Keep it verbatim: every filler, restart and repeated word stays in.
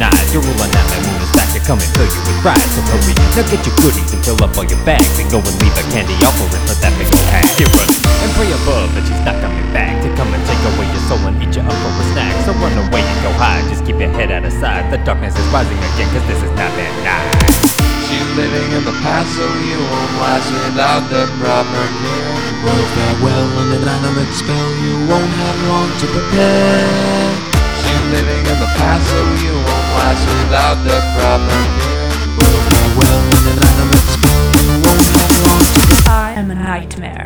night. You're rolling out my moon is back to come and fill you with pride. So hurry, now get your goodies and fill up all your bags, and go and leave a candy offering for that big old hat. Get running and pray above that she's not coming back to come and take away your soul and eat you up for a snack. So run away and go hide, just keep your head out of sight. The darkness is rising again, cause this is not that night. She's living in the past, so you won't last without the proper care. Well, farewell and an animate spell, you won't have long to prepare. She's living in the past, so you won't last without the proper care. Well, farewell and an animate spell, you won't have long to prepare. I am a nightmare.